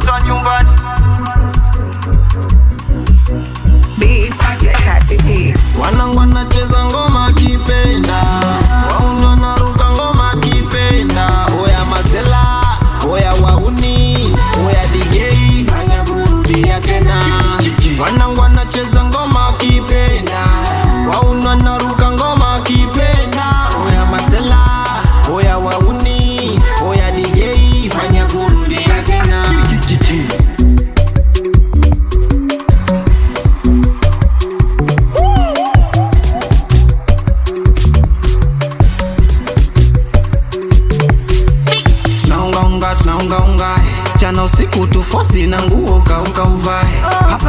watoto wa nyumbani. Wanangu wanacheza ngoma kipenda, wauni wanaruka ngoma kipenda. Oya masela, oya wauni, oya DJ, fanya kurudia tena. Wanangu wanacheza ngoma kipenda, wauni wanaruka ngoma kipenda. Oya masela, oya wauni, oya DJ, fanya kurudia tena. Tunaunga chana usiku tufosi na nguo kauka uvae. Hapo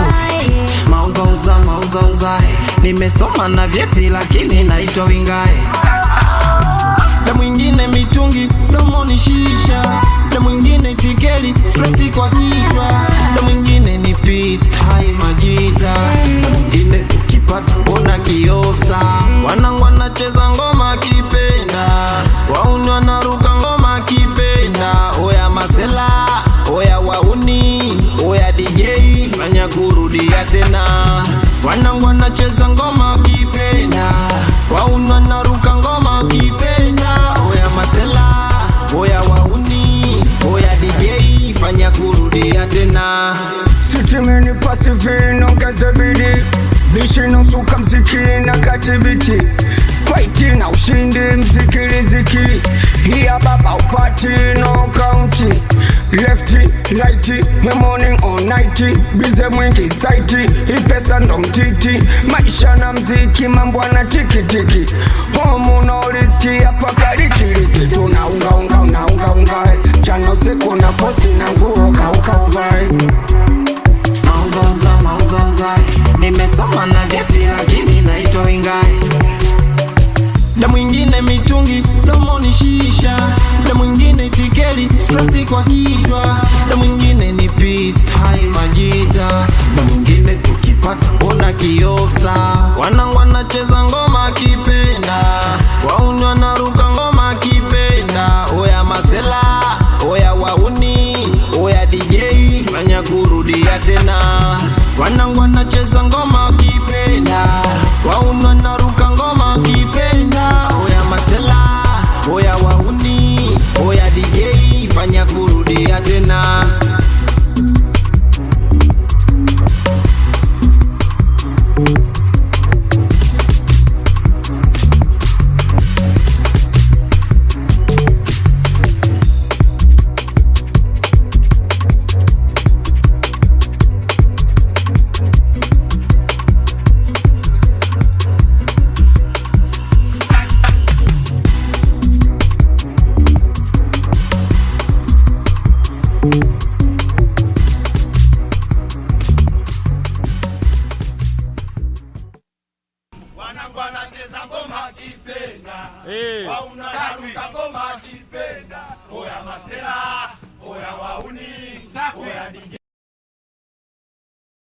mauza nimesoma na vyeti lakini naitwa wingae. Na mwingine mitungi domoni shisha, na mwingine tikeli stressi kwa kichwa, na mwingine ni peace hai majita, na mwingine ukipata ona kiofsa. Wanangu wanacheza ngoma kipenda, wauni wanaruka ngoma kipenda. Oya masela, oya wauni, oya DJ, fanya kurudia tena. Wanangu wanacheza ngoma kipenda, wauni wanaruka ngoma kipenda. Oya masela, oya wauni, oya DJ, fanya kurudia tena. Sitimeni pasifino gazabidi, bishino suka mziki na katibiti. Fighti na ushindi mziki riziki, hiya baba upati no county. Lefty, righty, morning or nighty, bize mwingi saiti, hii pesa ndo mtiti. Maisha na mziki mambo na tiki tiki, homu no riski hapa karikiriki. Tunaunga chano siku na fosi na nguo kauka uvae. Mauza nimesoma na vyeti lakini naitwa wingae. Na mwingine mitungi domoni shisha, na mwingine tikeli stressi kwa kichwa, na mwingine ni peace hai majita, na mwingine tukipata ona kiofsa. Wanangu wanacheza ngoma kipenda, wauni wanaruka ngoma kipenda. Oya masela, oya wauni, oya DJ, fanya kurudia tena. Wanangu wanacheza ngoma kipenda, wauni wanaruka ngoma kipenda. Oya masela, oya wauni, oya DJ, fanya kurudia tena. Wanangu wanacheza ngoma kipenda, wauni wanaruka ngoma